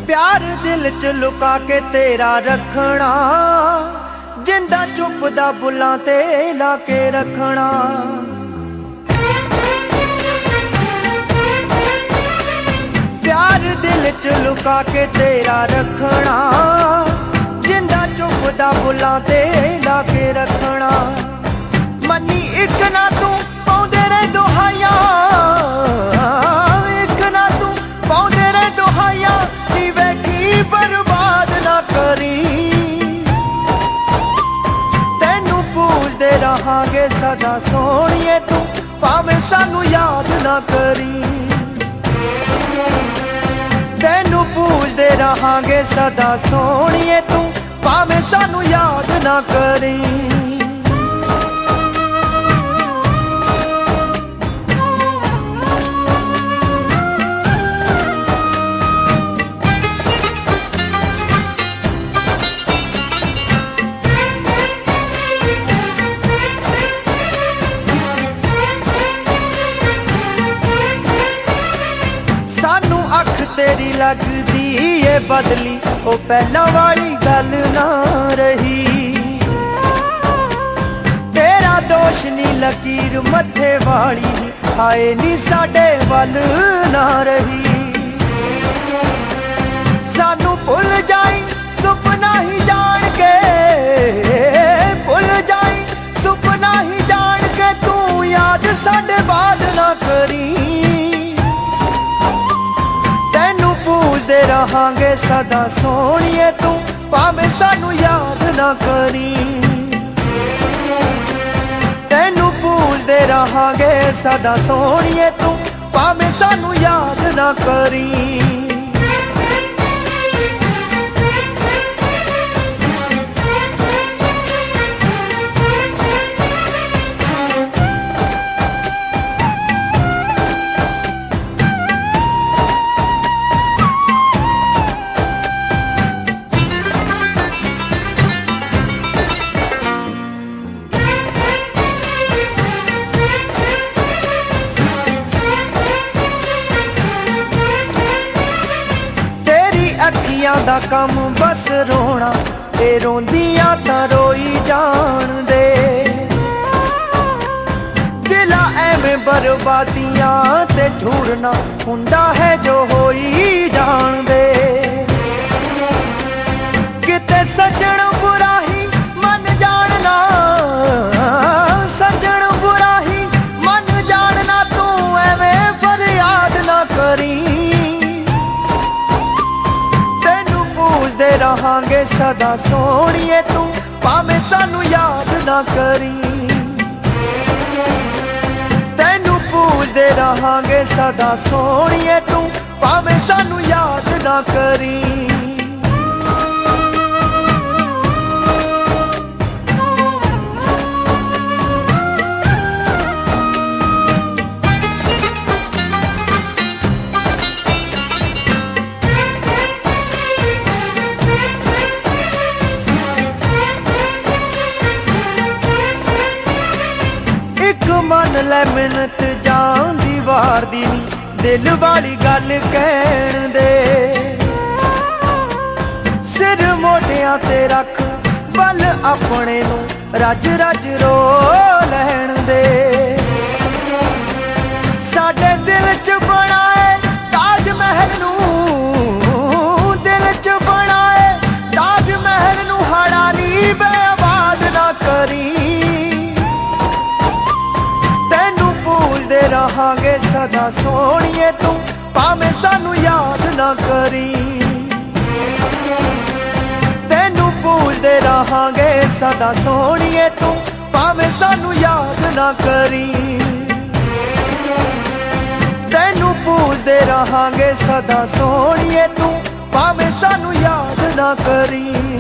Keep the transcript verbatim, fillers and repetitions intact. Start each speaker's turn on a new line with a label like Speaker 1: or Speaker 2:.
Speaker 1: प्यार दिल च लुका के तेरा रखना, जिंदा चुपदा बुलां ते ला के रखना। प्यार दिल च लुका के तेरा रखना, जिंदा चुपदा बुलां ते ला के रखना। मनी इक ना तू पाउंदे रह दुहाइयां, इक ना तू पाउंदे रह दुहाइयां, नी वेखी बर्बाद ना करी। तेनू पूजदे रहांगे सदा सोहणिए तू, भावें सानू याद ना करी। तेनू पूजदे रहांगे सदा सोहणिए तू, भावें सानू याद ना करी। सानू अख तेरी लगदी ए बदली, ओ पहला वाली गल ना रही। तेरा दोष नी लकीर मथे वाली, हाए नी साडे वल ना रही। सानू भुल जाई सुपना ही जान के, भुल जाई सुपना ही जान के, तू याद साडे बाद ना करी। पूजदे रहांगे सदा सोहणिए तू, भावें सानू याद ना करी। तेनू पूजदे रहांगे सदा सोहणिए तू, भावें सानू याद ना करी। अखियां दा कम बस रोना, ते रोंदियां तां रोई जान दे। दिला एवें बर्बादियां ते झूरना, हुंदा है जो होई जान दे। किते सजण बुरा ही मन जानना, सजण बुरा ही मन जानना, तू एवें फरियाद ना करी। पूजदे रहांगे सदा सोहणिए तू, भावें सानू याद ना करी। तेनू पूजदे रहांगे सदा सोहणिए तू, भावें सानू याद ना करी। मन लै मिन्नत जान दी वार दी नी, दिल वाली गल कहण दे। सिर मोढियां ते रख बल अपने नू, रज रज रो लैण दे। साडे दिल च बनाए ताज महल नू, दिल च बनाए ताज महल नू, हाड़ा नी बर्बाद ना करी। पूजदे रहांगे सदा सोहणिए तू, भावें सानू याद ना करी। तेनू पूजदे रहांगे सदा सोहणिए तू, भावें सानू याद ना करी। तेनू पूजदे रहांगे सदा सोहणिए तू, भावें सानू याद ना करी।